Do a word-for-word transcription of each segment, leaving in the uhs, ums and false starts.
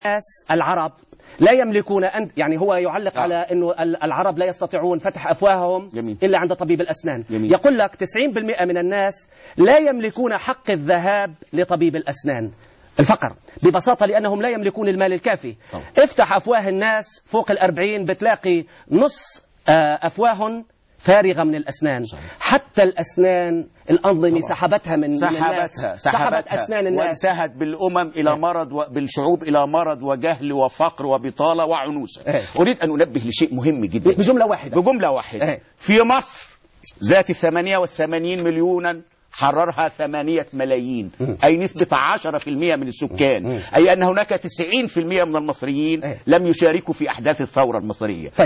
الناس العرب لا يملكون أن يعني هو يعلق آه. على أنه العرب لا يستطيعون فتح أفواههم جميل. إلا عند طبيب الأسنان جميل. يقول لك تسعين بالمئة من الناس لا يملكون حق الذهاب لطبيب الأسنان. الفقر ببساطة لأنهم لا يملكون المال الكافي. طبعا. افتح أفواه الناس فوق الأربعين بتلاقي نص أفواه فارغة من الأسنان. صحيح. حتى الأسنان الأنظمة سحبتها من, سحبتها. من الناس سحبتها. سحبت أسنان الناس وانتهت بالأمم إلى مرض وبالشعوب إلى مرض وجهل وفقر وبطالة وعنوسة. اه. أريد أن أنبه لشيء مهم جدا بجملة واحدة بجملة واحدة اه. في مصر ذات ثمانية وثمانين مليونا حررها ثمانية ملايين م. أي نسبة عشرة في المئة من السكان م. أي أن هناك تسعين في المئة من المصريين اه. لم يشاركوا في أحداث الثورة المصرية. طيب.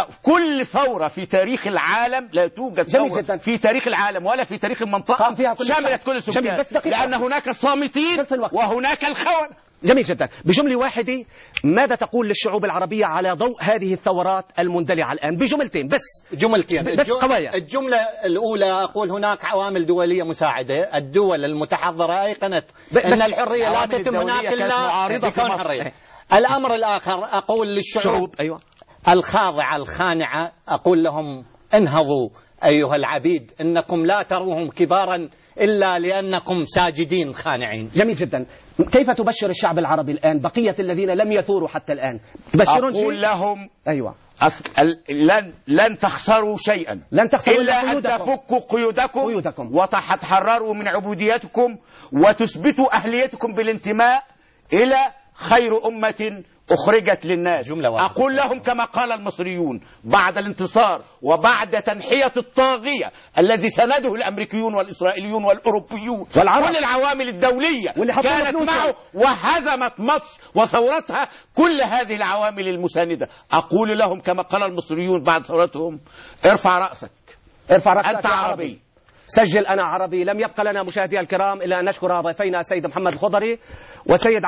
فكل ثورة في تاريخ العالم لا توجد ثورة جداً. في تاريخ العالم ولا في تاريخ المنطقة فيها كل شملت كل السكان لأن هناك الصامتين وهناك الخونة. جميل جدا. بجملة واحدة ماذا تقول للشعوب العربية على ضوء هذه الثورات المندلعة الآن؟ بجملتين بس جملتين بس قوايا. الجملة الأولى أقول هناك عوامل دولية مساعدة. الدول المتحضرة أيقنت أن الحرية لا تتم هناك إلا بكون حرية. الأمر الآخر أقول للشعوب أيوة. الخاضعة الخانعة أقول لهم انهضوا أيها العبيد إنكم لا تروهم كبارا إلا لأنكم ساجدين خانعين. جميل جدا. كيف تبشر الشعب العربي الآن بقية الذين لم يثوروا حتى الآن؟ تبشرون أقول لهم أيوة أف... لن لن تخسروا شيئا لن تخسروا إلا أن تفكوا قيودكم, قيودكم. وتتحرروا من عبوديتكم وتثبتوا أهليتكم بالانتماء إلى خير أمة أخرجت للناس. أقول لهم كما قال المصريون بعد الانتصار وبعد تنحية الطاغية الذي سنده الأمريكيون والإسرائيليون والأوروبيون والعرب كل العوامل الدولية كانت معه وهزمت مصر وثورتها كل هذه العوامل المساندة. أقول لهم كما قال المصريون بعد ثورتهم ارفع رأسك ارفع رأسك أنت عربي. سجل أنا عربي. لم يبقى لنا مشاهدي الكرام إلا أن نشكر ضيفينا السيد محمد الخضري وسيد